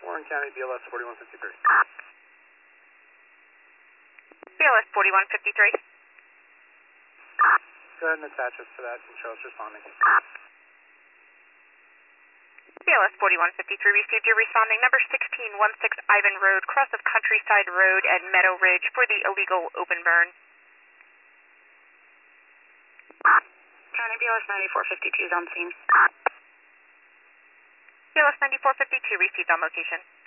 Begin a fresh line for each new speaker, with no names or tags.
Warren County, BLS 4153.
BLS 4153.
Go ahead and attach us to that. Control's responding.
BLS 4153 received your responding number 1616 Ivan Road, cross of Countryside Road at Meadow Ridge for the illegal open burn.
County BLS 9452 is on scene.
BLS 9452 received on location.